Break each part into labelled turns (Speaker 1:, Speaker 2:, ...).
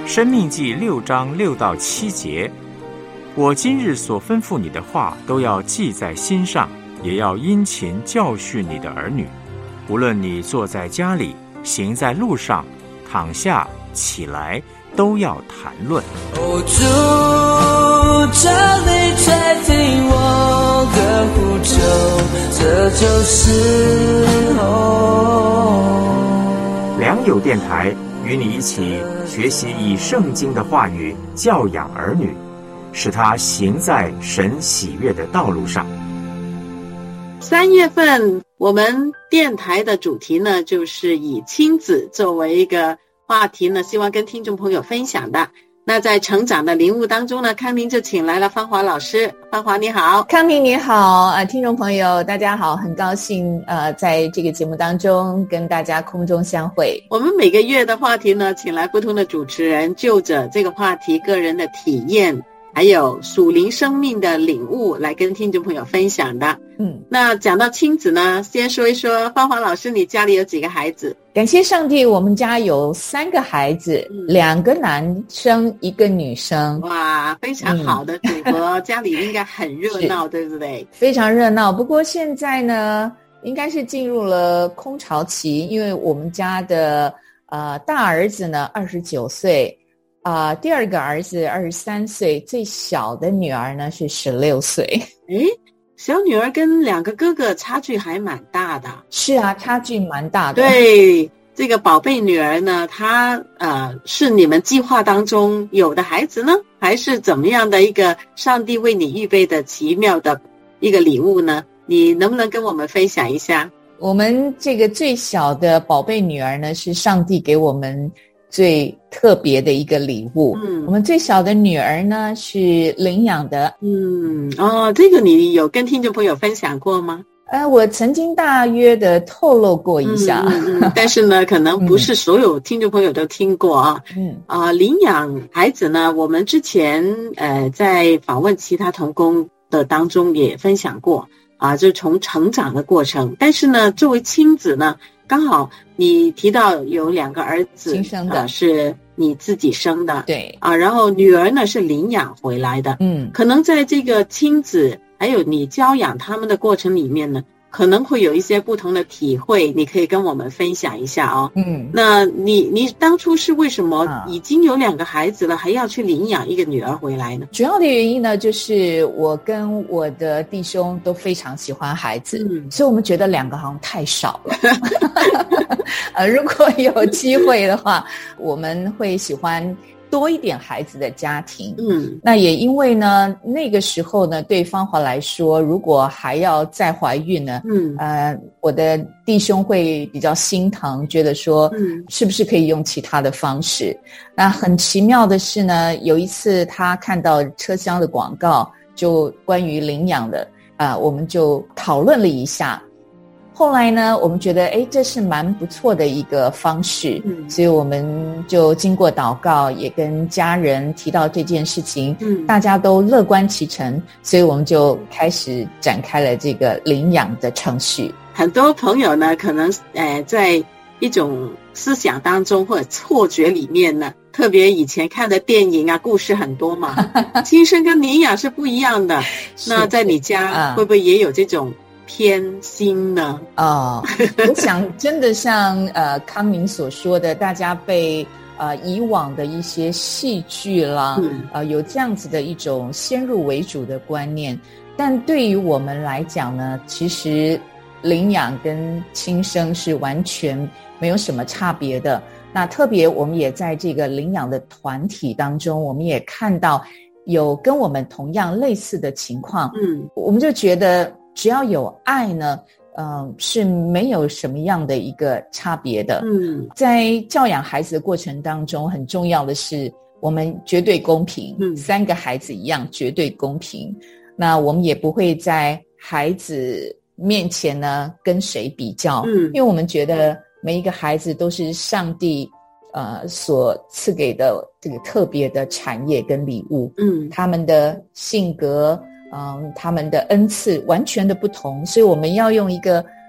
Speaker 1: 申命记6章6到7节，我今日所吩咐你的话都要记在心上，也要殷勤教训你的儿女，无论你坐在家里，行在路上，躺下起来，都要谈论。
Speaker 2: 哦，主，这里垂听我的呼求，这就是
Speaker 1: 良友电台与你一起学习以圣经的话语教养儿女，使他行在神喜悦的道路上。
Speaker 3: 3月份我们电台的主题呢，就是以亲子作为一个话题呢，希望跟听众朋友分享的。那在成长的领悟当中呢，康宁就请来了芳华老师。芳华你好。
Speaker 4: 康宁你好，听众朋友大家好，很高兴在这个节目当中跟大家空中相会。
Speaker 3: 我们每个月的话题呢，请来不同的主持人，就着这个话题个人的体验还有属灵生命的领悟来跟听众朋友分享的。那讲到亲子呢，先说一说芳华老师，你家里有几个孩子？
Speaker 4: 感谢上帝，我们家有3个孩子，2个男生1个女生。
Speaker 3: 哇，非常好的组合，家里应该很热闹对不对？
Speaker 4: 非常热闹，不过现在呢应该是进入了空巢期，因为我们家的大儿子呢29岁，第二个儿子23岁，最小的女儿呢是16岁。
Speaker 3: 诶，小女儿跟2个哥哥差距还蛮大的。
Speaker 4: 是啊，差距蛮大的。
Speaker 3: 对，这个宝贝女儿呢，她是你们计划当中有的孩子呢，还是怎么样的一个上帝为你预备的奇妙的一个礼物呢？你能不能跟我们分享一下？
Speaker 4: 我们这个最小的宝贝女儿呢，是上帝给我们最特别的一个礼物。我们最小的女儿呢是领养的。
Speaker 3: 这个你有跟听众朋友分享过吗？
Speaker 4: 我曾经大约的透露过一下，
Speaker 3: 但是呢，可能不是所有听众朋友都听过啊。领养孩子呢，我们之前在访问其他同工的当中也分享过就从成长的过程。但是呢，作为亲子呢，刚好你提到有2个儿子
Speaker 4: 亲生的，
Speaker 3: 是你自己生的，
Speaker 4: 对
Speaker 3: 然后女儿呢是领养回来的。可能在这个亲子还有你教养他们的过程里面呢，可能会有一些不同的体会，你可以跟我们分享一下哦。那你当初是为什么已经有2个孩子了，还要去领养一个女儿回来呢？
Speaker 4: 主要的原因呢，就是我跟我的弟兄都非常喜欢孩子，所以我们觉得2个好像太少了。如果有机会的话，我们会喜欢多一点孩子的家庭。那也因为呢，那个时候呢，对芳华来说，如果还要再怀孕呢，我的弟兄会比较心疼，觉得说，是不是可以用其他的方式？那很奇妙的是呢，有一次他看到车厢的广告，就关于领养的，我们就讨论了一下。后来呢，我们觉得这是蛮不错的一个方式，所以我们就经过祷告，也跟家人提到这件事情，大家都乐观其成，所以我们就开始展开了这个领养的程序。
Speaker 3: 很多朋友呢，可能在一种思想当中或者错觉里面呢，特别以前看的电影故事很多嘛，亲生跟领养是不一样的。那在你家会不会也有这种偏心呢？
Speaker 4: 我想真的像康宁所说的，大家被以往的一些戏剧啦，有这样子的一种先入为主的观念。但对于我们来讲呢，其实领养跟亲生是完全没有什么差别的。那特别我们也在这个领养的团体当中，我们也看到有跟我们同样类似的情况。我们就觉得只要有爱呢，是没有什么样的一个差别的。在教养孩子的过程当中，很重要的是我们绝对公平，3个孩子一样绝对公平。那我们也不会在孩子面前呢跟谁比较，因为我们觉得每一个孩子都是上帝所赐给的这个特别的产业跟礼物。他们的性格他们的恩赐完全的不同，所以我们要用一个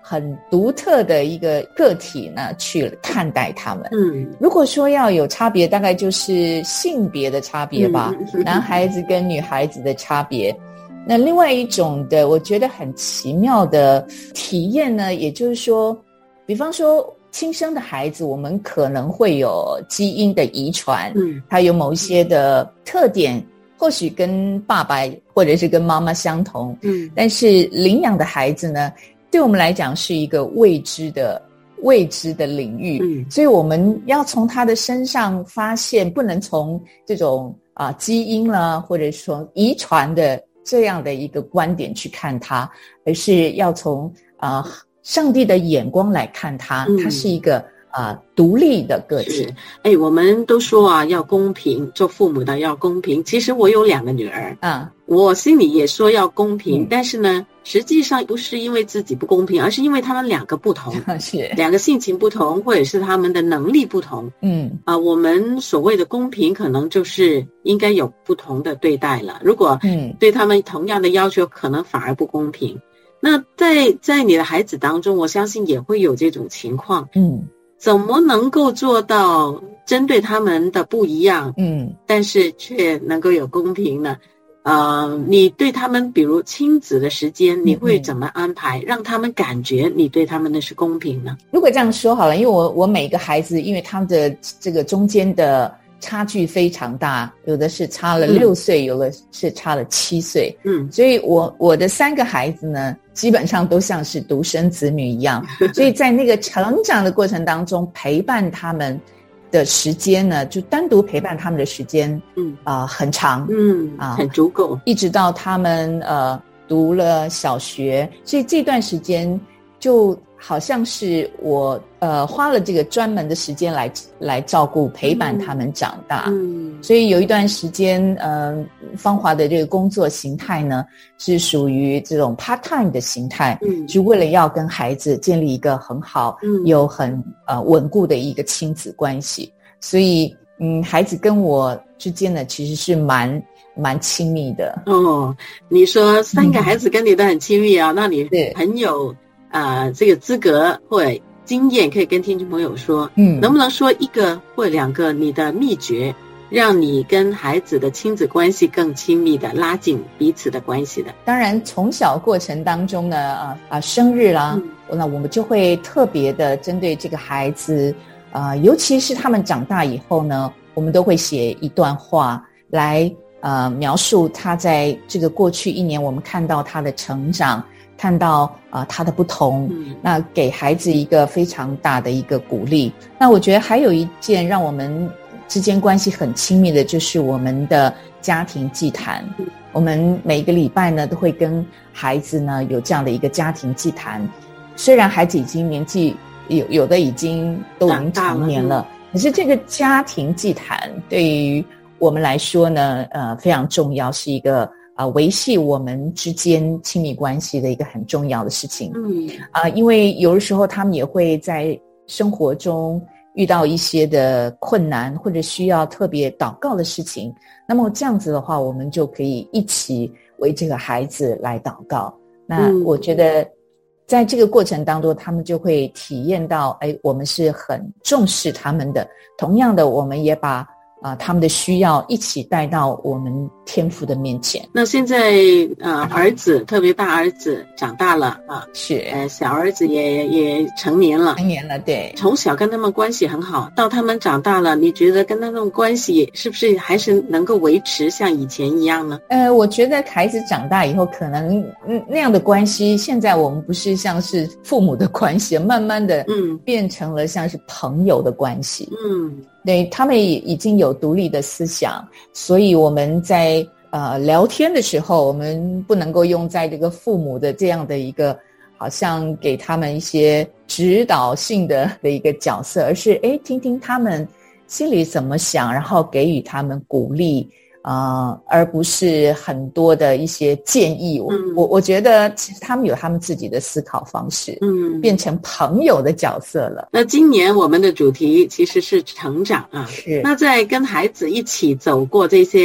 Speaker 4: 很独特的一个个体呢去看待他们。如果说要有差别，大概就是性别的差别吧，男孩子跟女孩子的差别。那另外一种的我觉得很奇妙的体验呢，也就是说，比方说亲生的孩子，我们可能会有基因的遗传，它有某一些的特点，或许跟爸爸或者是跟妈妈相同，但是领养的孩子呢，对我们来讲是一个未知的领域，所以我们要从他的身上发现，不能从这种基因啦，或者说遗传的这样的一个观点去看他，而是要从上帝的眼光来看他，他是一个独立的个体。
Speaker 3: 我们都说要公平，做父母的要公平。其实我有2个女儿我心里也说要公平，但是呢，实际上不是因为自己不公平，而是因为他们2个不同，是2个性情不同，或者是他们的能力不同。我们所谓的公平，可能就是应该有不同的对待了。如果对他们同样的要求，可能反而不公平。那在你的孩子当中，我相信也会有这种情况。怎么能够做到针对他们的不一样，但是却能够有公平呢？你对他们比如亲子的时间，你会怎么安排，让他们感觉你对他们的是公平呢？
Speaker 4: 如果这样说好了，因为我每个孩子，因为他们的这个中间的差距非常大，有的是差了6岁，有的是差了7岁，所以我的3个孩子呢，基本上都像是独生子女一样，所以在那个成长的过程当中，陪伴他们的时间呢，就单独陪伴他们的时间，很长，
Speaker 3: 很足够，
Speaker 4: 一直到他们读了小学，所以这段时间就好像是我花了这个专门的时间来照顾陪伴他们长大。所以有一段时间芳华的这个工作形态呢，是属于这种 part time 的形态，是为了要跟孩子建立一个很好有很稳固的一个亲子关系。所以孩子跟我之间呢，其实是蛮亲密的。
Speaker 3: 你说3个孩子跟你都很亲密啊，那你很有这个资格或者经验可以跟听众朋友说，能不能说1个或2个你的秘诀，让你跟孩子的亲子关系更亲密的，拉近彼此的关系的？
Speaker 4: 当然从小过程当中呢，生日啦，那我们就会特别的针对这个孩子，尤其是他们长大以后呢，我们都会写一段话来描述他在这个过去1年我们看到他的成长，看到他的不同，那给孩子一个非常大的一个鼓励。那我觉得还有一件让我们之间关系很亲密的，就是我们的家庭祭坛。我们每一个礼拜呢，都会跟孩子呢有这样的一个家庭祭坛。虽然孩子已经年纪有的已经成年了，可是这个家庭祭坛对于我们来说呢，非常重要，是一个维系我们之间亲密关系的一个很重要的事情。因为有的时候他们也会在生活中遇到一些的困难，或者需要特别祷告的事情，那么这样子的话，我们就可以一起为这个孩子来祷告。那我觉得在这个过程当中，他们就会体验到，我们是很重视他们的。同样的，我们也把他们的需要一起带到我们天父的面前。
Speaker 3: 那现在儿子，特别大儿子长大了
Speaker 4: 是
Speaker 3: 小儿子也成年了，
Speaker 4: 对。
Speaker 3: 从小跟他们关系很好，到他们长大了，你觉得跟他们关系是不是还是能够维持像以前一样呢？
Speaker 4: 我觉得孩子长大以后，可能那样的关系，现在我们不是像是父母的关系，慢慢的变成了像是朋友的关系。对，他们已经有独立的思想，所以我们在聊天的时候，我们不能够用在这个父母的这样的一个好像给他们一些指导性的一个角色，而是听听他们心里怎么想，然后给予他们鼓励，而不是很多的一些建议。我觉得其实他们有他们自己的思考方式，变成朋友的角色了。
Speaker 3: 那今年我们的主题其实是成长
Speaker 4: 是。
Speaker 3: 那在跟孩子一起走过这些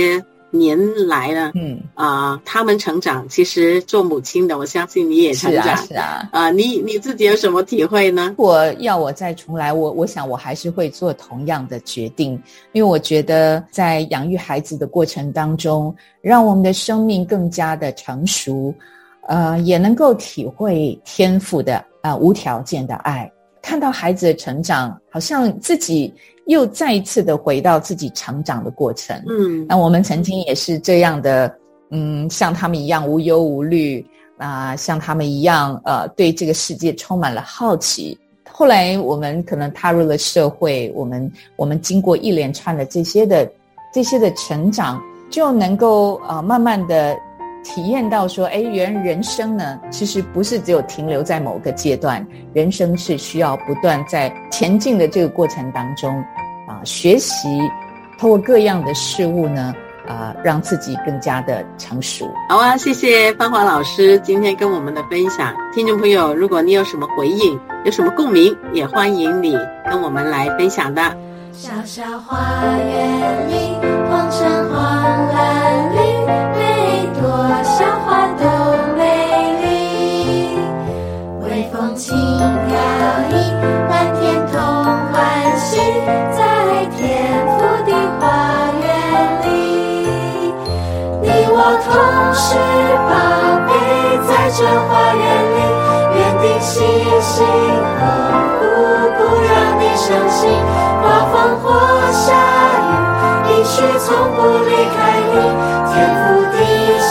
Speaker 3: 年来呢，他们成长，其实做母亲的，我相信你也成长，
Speaker 4: 是啊，
Speaker 3: 你自己有什么体会呢？
Speaker 4: 我再重来，我想我还是会做同样的决定，因为我觉得在养育孩子的过程当中，让我们的生命更加的成熟，也能够体会天父的无条件的爱，看到孩子的成长，好像自己又再一次的回到自己成长的过程。那我们曾经也是这样的，像他们一样无忧无虑像他们一样对这个世界充满了好奇。后来我们可能踏入了社会，我们经过一连串的这些的成长，就能够慢慢的体验到说，原来人生呢，其实不是只有停留在某个阶段，人生是需要不断在前进的这个过程当中学习，透过各样的事物呢让自己更加的成熟。
Speaker 3: 好啊，谢谢芳华老师今天跟我们的分享。听众朋友，如果你有什么回应，有什么共鸣，也欢迎你跟我们来分享的。
Speaker 2: 小小花园里，黄橙黄蓝绿，每朵小花都美丽。微风轻飘逸，满天同欢喜，在天父的花园里。你我同是宝贝，在这花园里，约定细心呵护，不让你伤心。刮风或下雨，应许从不离开你，天父的